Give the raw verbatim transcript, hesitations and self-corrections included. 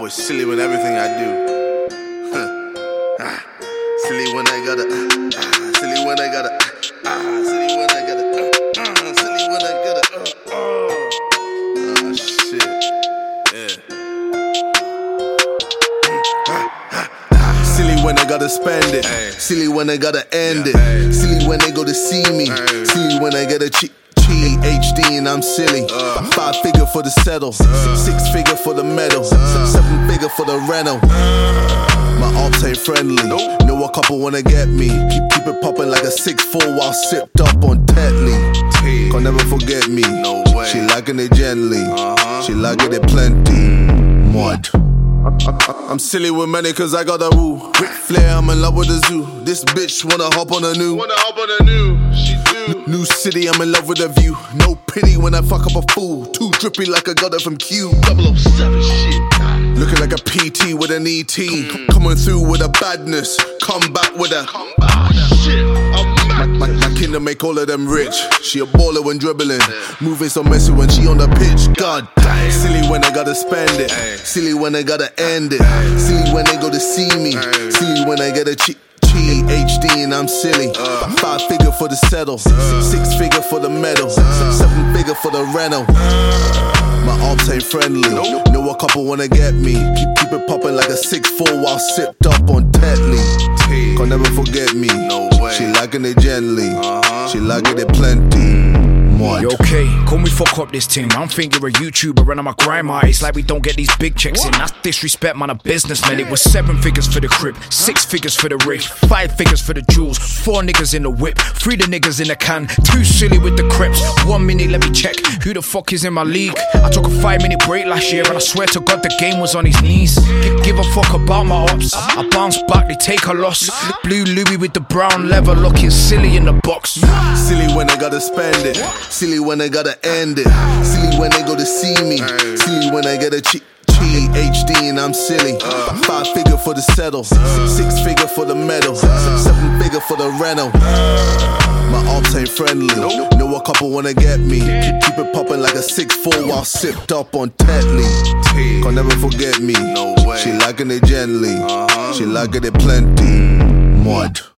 always silly with everything I do. ah, silly when I gotta, uh, ah, silly when I gotta, uh, ah, silly when I gotta, uh, uh, silly when I gotta, uh, oh, oh shit, yeah. Silly when I gotta spend it, ay. Silly when I gotta end yeah, it, ay. Silly when they go to see me, ay. Silly when I get a cheat. H D and I'm silly. Uh, Five figure for the settle, uh, six figure for the medal, uh, seven figure for the rental. Uh, My ops ain't friendly. Nope. Know a couple wanna get me. Keep, keep it popping like a six four while sipped up on Tetley. Can't never forget me. No way. She liking it gently. Uh-huh. She liking it plenty. Mud. I'm silly with money cause I got a rule. Ric Flair, I'm in love with the zoo. This bitch wanna hop on a new. Wanna hop on a new, she do. New city, I'm in love with the view. No pity when I fuck up a fool. Too drippy like I got it from Q. double oh seven shit. Looking like a P T with an E T. Mm. Coming through with a badness. Come back with a. Come back with a shit. My, my, my kingdom make all of them rich. She a baller when dribbling. Moving so messy when she on the pitch. God damn. Silly when I gotta spend it. Silly when I gotta end it. Silly when they go to see me. Silly when I get a cheat. H D and I'm silly. uh, Five figure for the settle, uh, six figure for the medal, uh, seven figure for the rental. uh, My ops ain't friendly. Nope. Know a couple wanna get me. Keep, keep it popping like a six four while sipped up on Tetley. Can't never forget me. No way. She liking it gently. uh-huh. She liking it plenty. You okay? Call me fuck up this team. I don't think you're a YouTuber and I'm a grandma. It's like we don't get these big checks in. That's disrespect, man, a businessman. It was seven figures for the crib, six figures for the rig, five figures for the jewels, four niggas in the whip, three the niggas in the can, two silly with the creps. One minute, let me check who the fuck is in my league. I took a five minute break last year and I swear to God the game was on his knees. Give, give a fuck about my ops. I bounce back, they take a loss. Blue Louis with the brown leather, looking silly in the box. Silly when I gotta spend it. Silly when I gotta end it. Silly when they go to see me. Silly when I get a cheat. H D and I'm silly. uh, Five figure for the settle, uh, six figure for the medal, uh, seven figure for the rental. uh, My ops ain't friendly. Nope. Know a couple wanna get me. Keep, keep it popping like a six four while sipped up on Tetley. Can't never forget me. No way. She liking it gently. uh-huh. She liking it plenty. Mud.